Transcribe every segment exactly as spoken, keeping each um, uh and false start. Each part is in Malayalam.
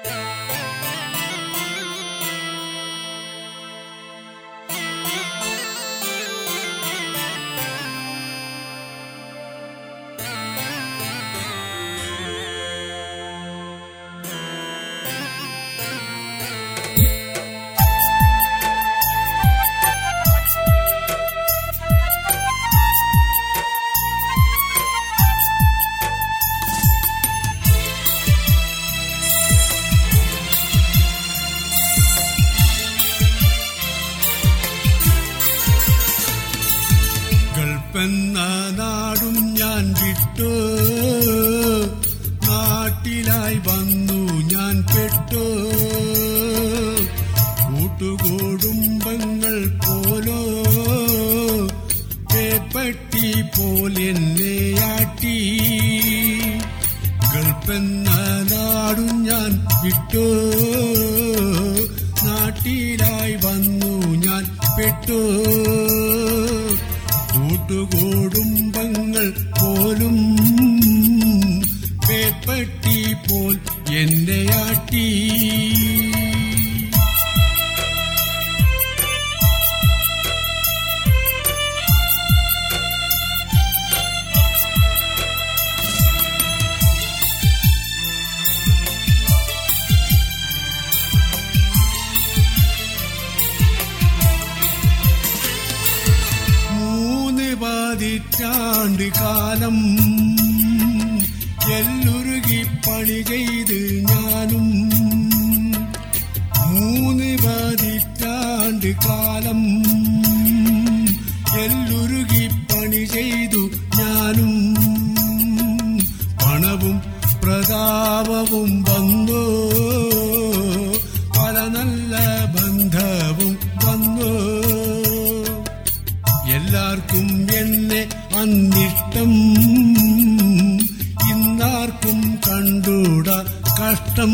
എന്ന നാടും ഞാൻ വിട്ടു, നാട്ടിലായി വന്നു ഞാൻ പെട്ടു. കൂട്ടുകുടുംബങ്ങൾ പോലോ പേപ്പട്ടി പോലെന്നെ ആട്ടി. ഗൾഫെന്ന നാടും ഞാൻ വിട്ടു, നാട്ടിലായി വന്നു ഞാൻ പെട്ടു. കൂട്ടുകുടുംബങ്ങൾ പോലും പേപ്പട്ടി പോൽ എന്നെ ആട്ടി. പതിറ്റാണ്ട് കാലം എല്ലുരുകി പണി ചെയ്ത് ഞാനും. മൂന്ന് പതിറ്റാണ്ട് കാലം എല്ലുരുകി പണി ചെയ്തു ഞാനും. പണവും പ്രതാപവും വന്നു, പല നല്ല ബന്ധവും വന്നു. എല്ലാവർക്കും എന്നെ അന്നിഷ്ടം, ഇന്നാർക്കും കണ്ടൂട കഷ്ടം.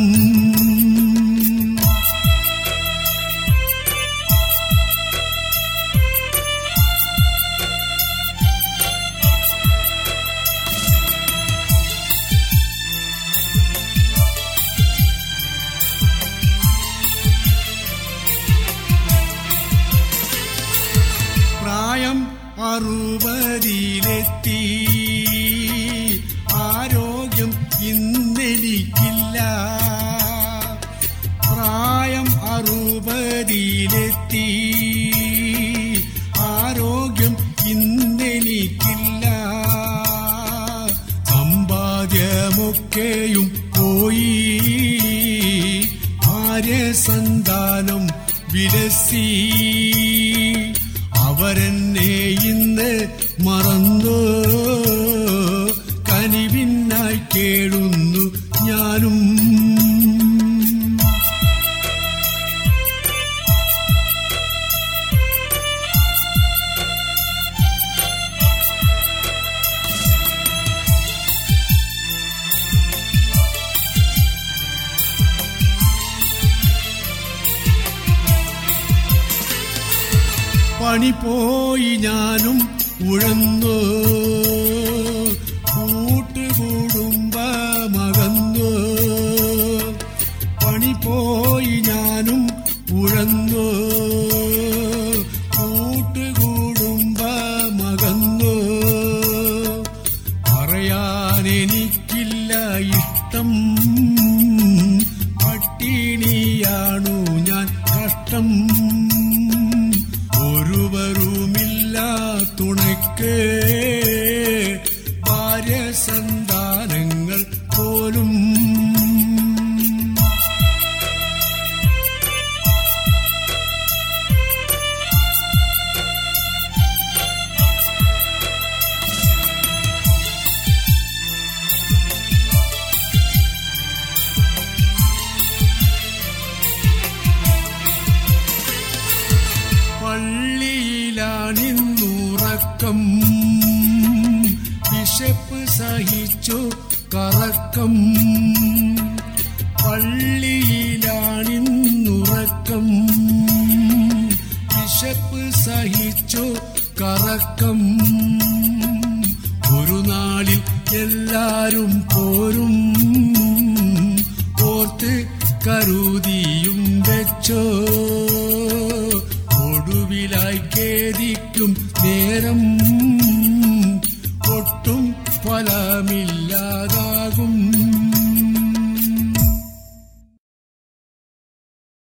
പ്രായം അറുപതിലെത്തി, ആരോഗ്യം ഇന്നെനിക്കില്ല. പ്രായം അറുപതിലെത്തി, ആരോഗ്യം ഇന്നെനിക്കില്ല. സമ്പാദ്യമൊക്കെയും പോയി, ഭാര്യ സന്താനം വിലസി. അവരെന്നെ ഇന്ന് മറന്നു, കനിവിനായി കേളുന്നു ഞാനും. പണി പോയി ഞാനും ഉഴന്നു, കൂട്ടുകുടുംബമകന്നു. പണി പോയി ഞാനും ഉഴന്നു, കൂട്ടുകുടുംബമകന്നു. പറയാനെനിക്കില്ല ഇഷ്ടം, പട്ടിണിയാണു ഞാൻ കഷ്ടം. ഒരുവരുമില്ല തുണയ്ക്ക്, ഭാര്യ സന്താനങ്ങൾ പോലും. പള്ളിയിലാണിന്നുറക്കം, വിശപ്പ് സഹിച്ചു കറക്കം. പള്ളിയിലാണിന്നുറക്കം, വിശപ്പ് സഹിച്ചു കറക്കം. ഒരു നാളിൽ എല്ലാരും പോരും, ഓർത്ത് കരുതിയും വെച്ചോ.